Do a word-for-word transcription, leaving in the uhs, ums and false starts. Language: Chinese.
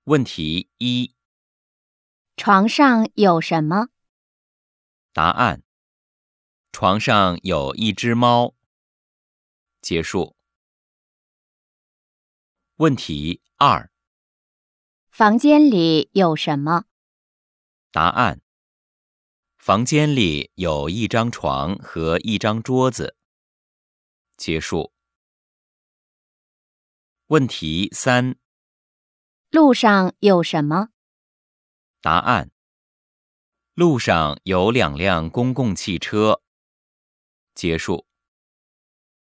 问题一： 床上有什么？ 答案：床上有一只猫。结束。问题二： 房间里有什么？ 答案：房间里有一张床和一张桌子。结束。问题三： 路上有什么？ 答案：路上有两辆公共汽车。结束。